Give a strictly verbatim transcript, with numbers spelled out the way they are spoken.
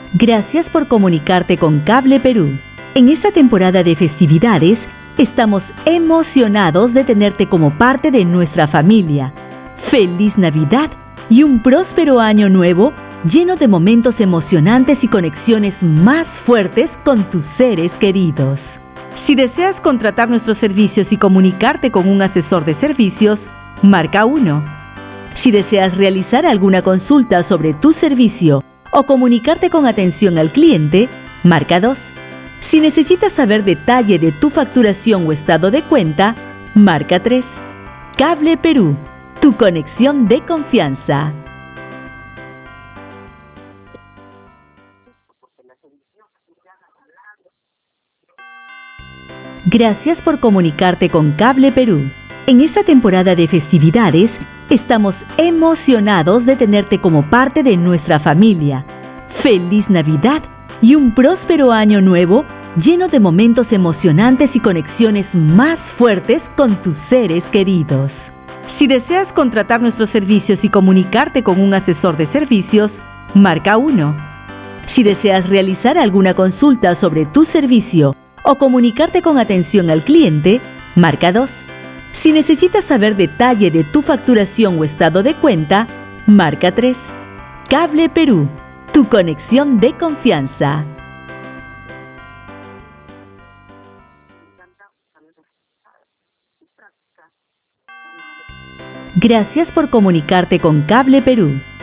Gracias por comunicarte con Cable Perú. En esta temporada de festividades, estamos emocionados de tenerte como parte de nuestra familia. ¡Feliz Navidad y un próspero año nuevo lleno de momentos emocionantes y conexiones más fuertes con tus seres queridos! Si deseas contratar nuestros servicios y comunicarte con un asesor de servicios, marca uno. Si deseas realizar alguna consulta sobre tu servicio o comunicarte con atención al cliente, marca dos. Si necesitas saber detalle de tu facturación o estado de cuenta, marca tres. Cable Perú, tu conexión de confianza. Gracias por comunicarte con Cable Perú. En esta temporada de festividades, estamos emocionados de tenerte como parte de nuestra familia. ¡Feliz Navidad y un próspero año nuevo lleno de momentos emocionantes y conexiones más fuertes con tus seres queridos! Si deseas contratar nuestros servicios y comunicarte con un asesor de servicios, marca uno. Si deseas realizar alguna consulta sobre tu servicio o comunicarte con atención al cliente, marca dos. Si necesitas saber detalle de tu facturación o estado de cuenta, marca tres. Cable Perú, tu conexión de confianza. Gracias por comunicarte con Cable Perú.